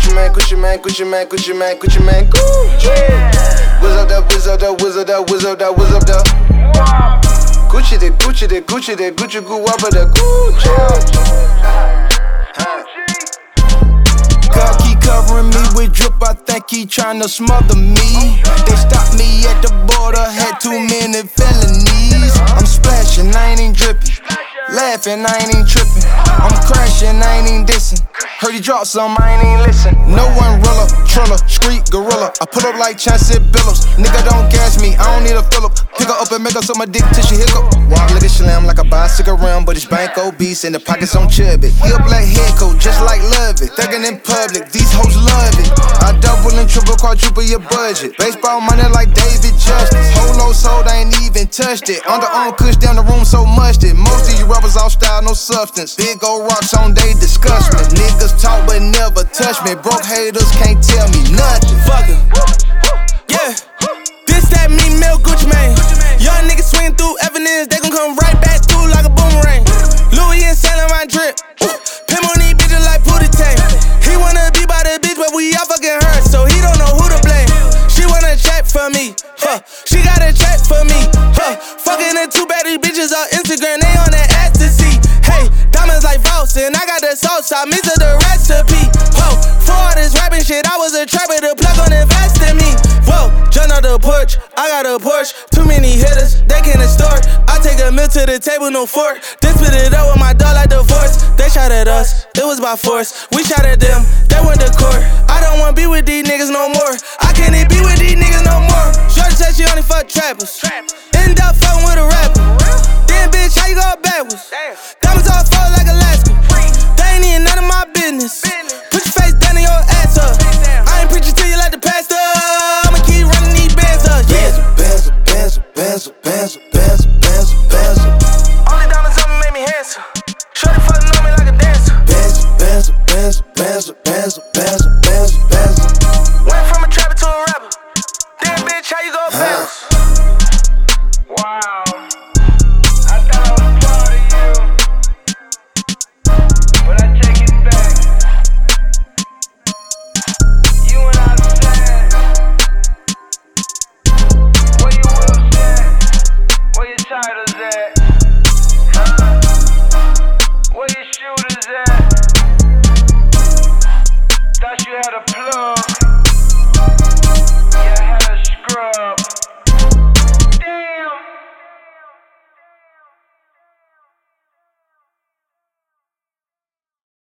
Gucci man, Gucci man, Gucci man, Gucci man, Gucci man, Gucci. Whiz up that, whiz up that, whiz up that, whiz up that, whiz up that. Gucci the, Gucci the, Gucci the, Gucci goo up at the Gucci. God keep covering me with drip, I think he tryna smother me. They stopped me at the border, had too many felonies. I'm splashing, I ain't even dripping. Laughing, I ain't even tripping. I'm crashing, I ain't even dissing. Heard he dropped some, I ain't even listen. No one rilla, triller, street gorilla. I pull up like Chancey Billups. Nigga don't gas me, I don't need a Phillip. Pick her up and make her suck my dick till she hiccup. Walk like a slam like a bicycle rim, but it's bank obese and the pockets on chubby. He a black head coat, just like Love It. Thuggin' in public, these hoes love it. I double and triple, quadruple your budget. Baseball money like David Justice. Whole low sold, I ain't even touched it. Underarm kush down the room so musty. Most of you rappers all style, no substance. Big old rocks on, they disgust me. Niggas talk but never touch me. Broke haters can't tell me nothing. Fuck it. Yeah. This that mean milk Gucci man. Young niggas swing through evidence, they gon' come right back through like a boomerang. Louis and selling my drip. Pimp on these bitches like Pootie Tang. He wanna be by the bitch, but we all fucking her, so he don't know who to blame. She wanna check for me, she got a check for me, Fucking the two baddest bitches on Instagram, they on that ecstasy. Hey, diamonds like Voss, and I got the sauce, I mix up the recipe. Whoa, for all this rapping shit, I was a trapper, the plug on invest in me. Whoa, jump out the porch, I got a Porsche, too many hitters, they can't extort. I take a meal to the table, no fork. Then spit it up with my dog like divorce. They shot at us, it was by force. We shot at them, they went to court. I don't wanna be with these niggas no more. I can't be with these niggas no more. Shorty said she only fuck trappers.